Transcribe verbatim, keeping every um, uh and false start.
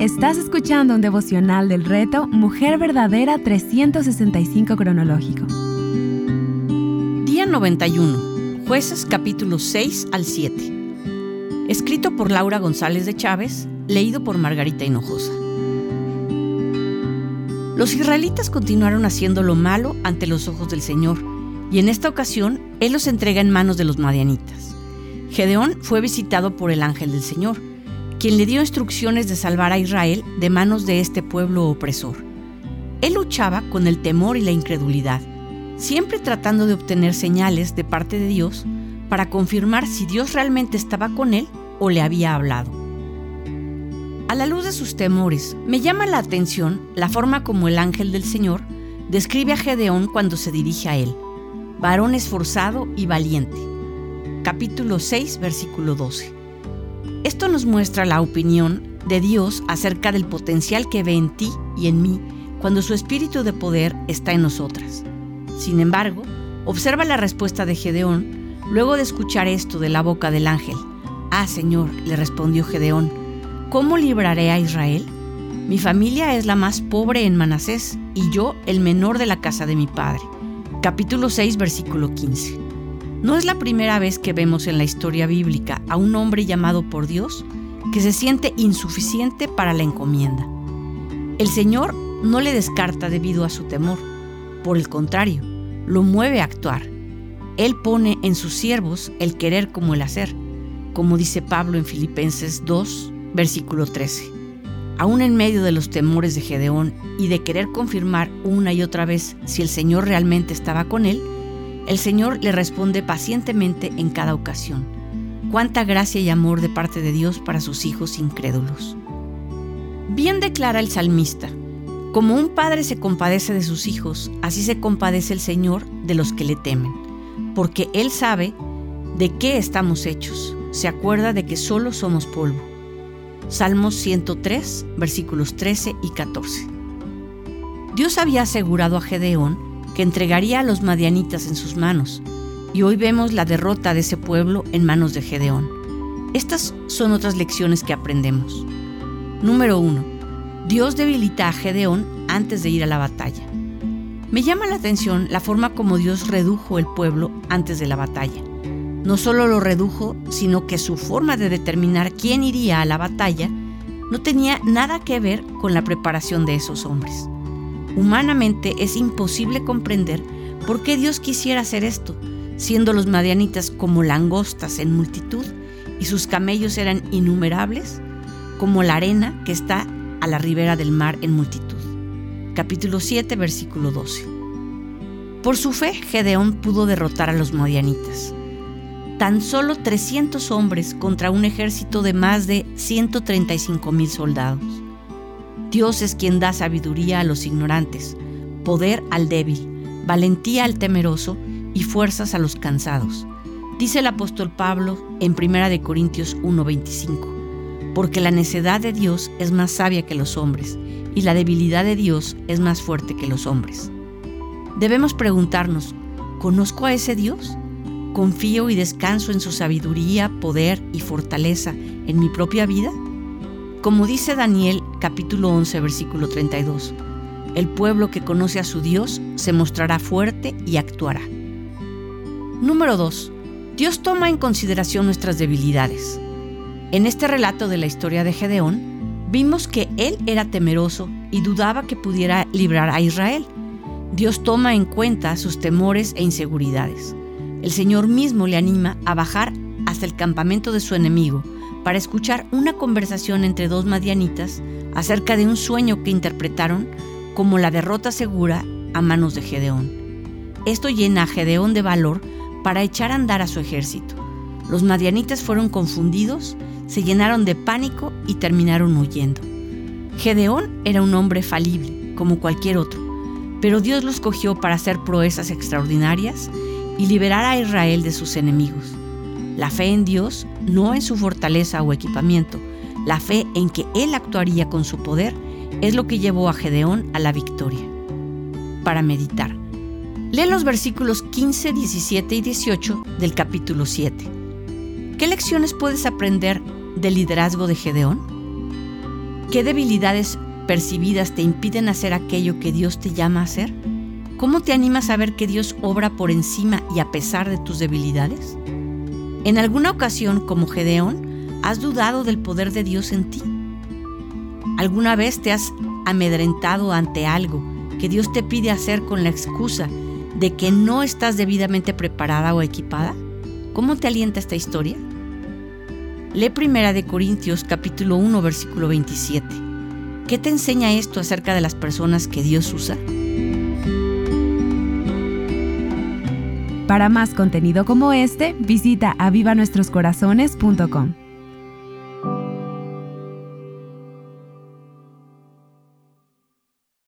Estás escuchando un devocional del reto Mujer Verdadera trescientos sesenta y cinco cronológico. Día noventa y uno, Jueces capítulos seis al siete. Escrito por Laura González de Chávez, leído por Margarita Hinojosa. Los israelitas continuaron haciendo lo malo ante los ojos del Señor, y en esta ocasión Él los entrega en manos de los madianitas. Gedeón fue visitado por el ángel del Señor, quien le dio instrucciones de salvar a Israel de manos de este pueblo opresor. Él luchaba con el temor y la incredulidad, siempre tratando de obtener señales de parte de Dios para confirmar si Dios realmente estaba con él o le había hablado. A la luz de sus temores, me llama la atención la forma como el ángel del Señor describe a Gedeón cuando se dirige a él: varón esforzado y valiente. Capítulo seis, versículo doce. Esto nos muestra la opinión de Dios acerca del potencial que ve en ti y en mí cuando su espíritu de poder está en nosotras. Sin embargo, observa la respuesta de Gedeón luego de escuchar esto de la boca del ángel. «Ah, Señor», le respondió Gedeón, «¿cómo libraré a Israel? Mi familia es la más pobre en Manasés y yo el menor de la casa de mi padre». Capítulo seis, versículo quince. No es la primera vez que vemos en la historia bíblica a un hombre llamado por Dios que se siente insuficiente para la encomienda. El Señor no le descarta debido a su temor. Por el contrario, lo mueve a actuar. Él pone en sus siervos el querer como el hacer, como dice Pablo en Filipenses dos, versículo trece. Aún en medio de los temores de Gedeón y de querer confirmar una y otra vez si el Señor realmente estaba con él, el Señor le responde pacientemente en cada ocasión. Cuánta gracia y amor de parte de Dios para sus hijos incrédulos. Bien declara el salmista: como un padre se compadece de sus hijos, así se compadece el Señor de los que le temen, porque Él sabe de qué estamos hechos, se acuerda de que solo somos polvo. Salmos ciento tres, versículos trece y catorce. Dios había asegurado a Gedeón que entregaría a los madianitas en sus manos, y hoy vemos la derrota de ese pueblo en manos de Gedeón. Estas son otras lecciones que aprendemos. Número uno. Dios debilita a Gedeón antes de ir a la batalla. Me llama la atención la forma como Dios redujo el pueblo antes de la batalla. No solo lo redujo, sino que su forma de determinar quién iría a la batalla no tenía nada que ver con la preparación de esos hombres. Humanamente es imposible comprender por qué Dios quisiera hacer esto, siendo los madianitas como langostas en multitud y sus camellos eran innumerables, como la arena que está a la ribera del mar en multitud. Capítulo siete, versículo doce. Por su fe, Gedeón pudo derrotar a los madianitas. Tan solo trescientos hombres contra un ejército de más de ciento treinta y cinco mil soldados. Dios es quien da sabiduría a los ignorantes, poder al débil, valentía al temeroso y fuerzas a los cansados. Dice el apóstol Pablo en primera de Corintios uno veinticinco, porque la necedad de Dios es más sabia que los hombres y la debilidad de Dios es más fuerte que los hombres. Debemos preguntarnos, ¿conozco a ese Dios? ¿Confío y descanso en su sabiduría, poder y fortaleza en mi propia vida? Como dice Daniel, capítulo once, versículo treinta y dos, el pueblo que conoce a su Dios se mostrará fuerte y actuará. Número dos. Dios toma en consideración nuestras debilidades. En este relato de la historia de Gedeón, vimos que él era temeroso y dudaba que pudiera librar a Israel. Dios toma en cuenta sus temores e inseguridades. El Señor mismo le anima a bajar hasta el campamento de su enemigo para escuchar una conversación entre dos madianitas acerca de un sueño que interpretaron como la derrota segura a manos de Gedeón. Esto llena a Gedeón de valor para echar a andar a su ejército. Los madianitas fueron confundidos, se llenaron de pánico y terminaron huyendo. Gedeón era un hombre falible, como cualquier otro, pero Dios lo escogió para hacer proezas extraordinarias y liberar a Israel de sus enemigos. La fe en Dios, no en su fortaleza o equipamiento, la fe en que Él actuaría con su poder, es lo que llevó a Gedeón a la victoria. Para meditar, lee los versículos quince, diecisiete y dieciocho del capítulo siete. ¿Qué lecciones puedes aprender del liderazgo de Gedeón? ¿Qué debilidades percibidas te impiden hacer aquello que Dios te llama a hacer? ¿Cómo te animas a ver que Dios obra por encima y a pesar de tus debilidades? ¿En alguna ocasión, como Gedeón, has dudado del poder de Dios en ti? ¿Alguna vez te has amedrentado ante algo que Dios te pide hacer con la excusa de que no estás debidamente preparada o equipada? ¿Cómo te alienta esta historia? Lee Primera de Corintios capítulo uno, versículo veintisiete. ¿Qué te enseña esto acerca de las personas que Dios usa? Para más contenido como este, visita aviva nuestros corazones punto com.